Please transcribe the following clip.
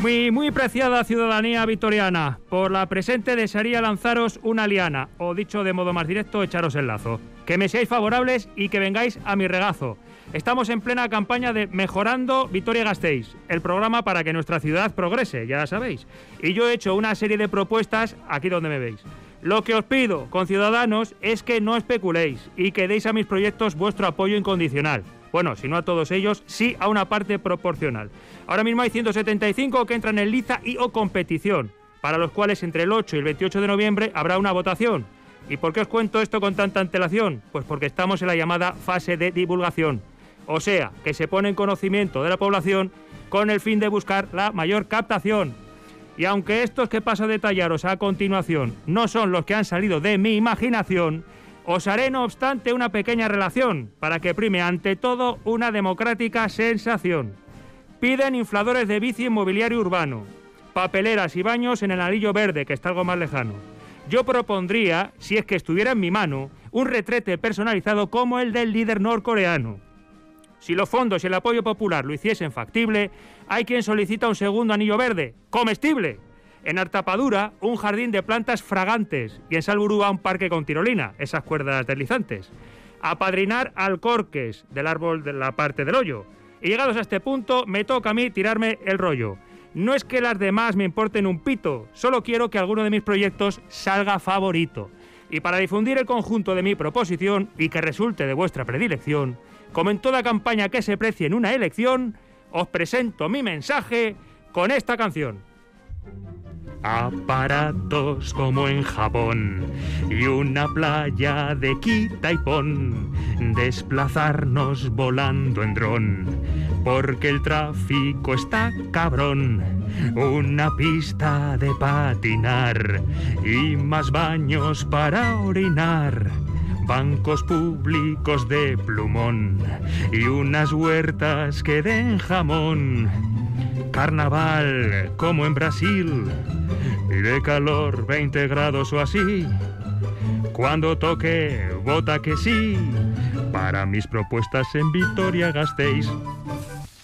Muy preciada ciudadanía vitoriana, por la presente desearía lanzaros una liana, o dicho de modo más directo, echaros el lazo. Que me seáis favorables y que vengáis a mi regazo. Estamos en plena campaña de Mejorando Vitoria-Gasteiz, el programa para que nuestra ciudad progrese, ya sabéis. Y yo he hecho una serie de propuestas aquí donde me veis. Lo que os pido, conciudadanos, es que no especuléis y que deis a mis proyectos vuestro apoyo incondicional. Bueno, si no a todos ellos, sí a una parte proporcional. Ahora mismo hay 175 que entran en liza y o competición, para los cuales entre el 8 y el 28 de noviembre habrá una votación. ¿Y por qué os cuento esto con tanta antelación? Pues porque estamos en la llamada fase de divulgación. O sea, que se pone en conocimiento de la población con el fin de buscar la mayor captación. Y aunque estos que paso a detallaros a continuación no son los que han salido de mi imaginación, os haré no obstante una pequeña relación para que prime ante todo una democrática sensación. Piden infladores de bici en mobiliario urbano, papeleras y baños en el anillo verde, que está algo más lejano. Yo propondría, si es que estuviera en mi mano, un retrete personalizado como el del líder norcoreano. Si los fondos y el apoyo popular lo hiciesen factible, hay quien solicita un segundo anillo verde, comestible. En Artapadura, un jardín de plantas fragantes y en Salburúa un parque con tirolina, esas cuerdas deslizantes. Apadrinar alcorques del árbol de la parte del hoyo. Y llegados a este punto, me toca a mí tirarme el rollo. No es que las demás me importen un pito, solo quiero que alguno de mis proyectos salga favorito. Y para difundir el conjunto de mi proposición y que resulte de vuestra predilección, como en toda campaña que se precie en una elección, os presento mi mensaje con esta canción. Aparatos como en Japón y una playa de quita y pon, desplazarnos volando en dron, porque el tráfico está cabrón, una pista de patinar y más baños para orinar, bancos públicos de plumón y unas huertas que den jamón. Carnaval como en Brasil y de calor 20 grados o así. Cuando toque, vota que sí para mis propuestas en Vitoria-Gasteiz.